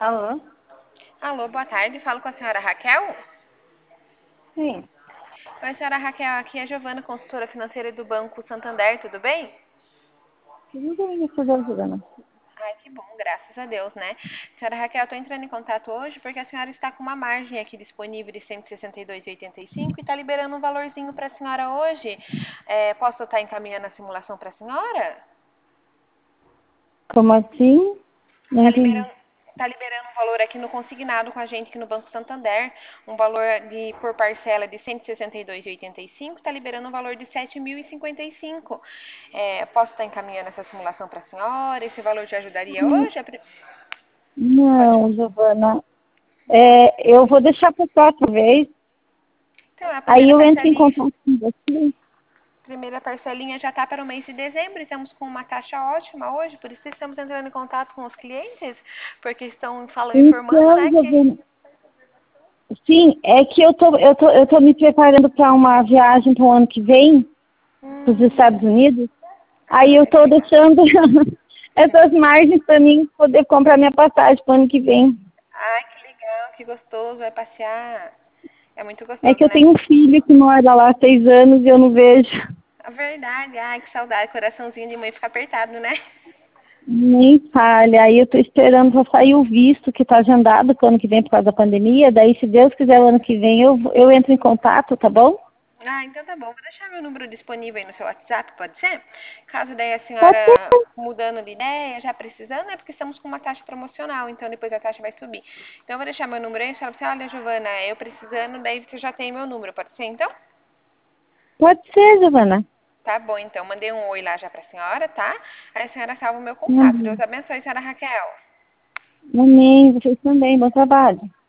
Alô? Alô, boa tarde. Falo com a senhora Raquel. Sim. Oi, senhora Raquel. Aqui é a Giovana, consultora financeira do Banco Santander. Tudo bem? Tudo bem, me puder ajudando. Ai, que bom, graças a Deus, né? Senhora Raquel, eu tô entrando em contato hoje porque a senhora está com uma margem aqui disponível de 162,85 e está liberando um valorzinho para a senhora hoje. Posso estar encaminhando a simulação para a senhora? Como assim? Não Tá entendi. liberando, tá liberando um valor aqui no consignado com a gente aqui no Banco Santander, um valor por parcela de 162,85, está liberando um valor de 7.055. Posso estar encaminhando essa simulação para a senhora? Esse valor te ajudaria hoje? Pode. Não, Giovana. Eu vou deixar para próxima vez. Então, a Aí primeira eu entro em parcelinha, contato com você. primeira parcelinha já está para o mês de dezembro. Estamos com uma taxa ótima hoje, por isso estamos entrando em contato com os clientes, porque estão falando, informando, Então, né, que Giovana. Sim, é que eu tô me preparando para uma viagem para o ano que vem, para os Estados Unidos. Aí eu ai, que estou legal. deixando essas margens para mim poder comprar minha passagem para o ano que vem. Ai, que legal, que gostoso, vai passear. É muito É que gostoso, eu né? tenho um filho que mora lá há 6 anos e eu não vejo. É verdade, ai, que saudade, coraçãozinho de mãe fica apertado, né? Nem falha. Aí eu tô esperando para sair o visto que está agendado para o ano que vem por causa da pandemia. Daí, se Deus quiser, o ano que vem eu entro em contato, tá bom? Ah, então tá bom, vou deixar meu número disponível aí no seu WhatsApp, pode ser? Caso daí a Pode senhora ser. mudando de ideia, já precisando, é porque estamos com uma taxa promocional, então depois a taxa vai subir. Então eu vou deixar meu número aí, a senhora fala assim, olha, Giovana, eu precisando, daí você já tem meu número, pode ser então? Pode ser, Giovana. Tá bom, então, mandei um oi lá já pra senhora, tá? Aí a senhora salva o meu contato. Deus Amém. abençoe, senhora Raquel. Amém. Vocês também. Bom trabalho.